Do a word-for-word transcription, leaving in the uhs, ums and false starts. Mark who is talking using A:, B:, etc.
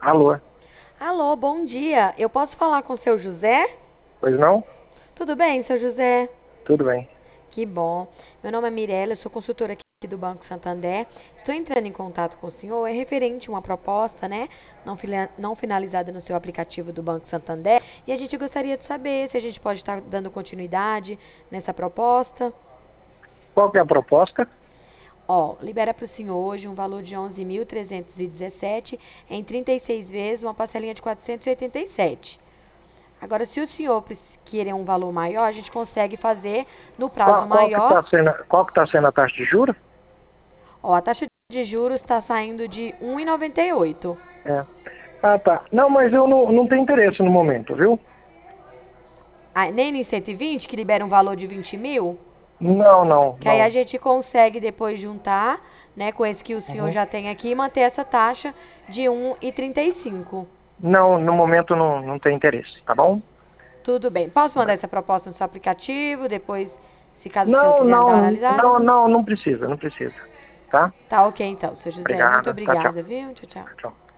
A: Alô?
B: Alô, bom dia. Eu posso falar com o seu José?
A: Pois não?
B: Tudo bem, seu José?
A: Tudo bem.
B: Que bom. Meu nome é Mirella, eu sou consultora aqui do Banco Santander. Estou entrando em contato com o senhor, é referente a uma proposta, né? Não, fila- não finalizada no seu aplicativo do Banco Santander. E a gente gostaria de saber se a gente pode estar dando continuidade nessa proposta.
A: Qual que é a proposta?
B: Ó, libera para o senhor hoje um valor de onze mil trezentos e dezessete em trinta e seis vezes, uma parcelinha de quatrocentos e oitenta e sete. Agora, se o senhor preci- querer um valor maior, a gente consegue fazer no prazo
A: Qual, qual que
B: maior.
A: está sendo, qual que tá sendo a taxa de juros?
B: Ó, a taxa de juros está saindo de um vírgula noventa e oito.
A: É. Ah, tá. Não, mas eu não, não tenho interesse no momento, viu?
B: Ah, nem no cento e vinte, que libera um valor de vinte mil,
A: Não, não,
B: que aí a
A: não.
B: gente consegue depois juntar, né, com esse que o senhor
A: Uhum.
B: já tem aqui e manter essa taxa de um vírgula trinta e cinco.
A: Não, no momento não, não tem interesse, tá bom?
B: Tudo bem. Posso mandar essa proposta no seu aplicativo, depois, se caso o senhor
A: Não,
B: quiser dar uma
A: não,
B: analisada?
A: não, não, não precisa, não precisa. Tá?
B: Tá ok então, seu José. Muito
A: Obrigado. Tchau, tchau.
B: obrigada, viu? Tchau, tchau.
A: Tchau.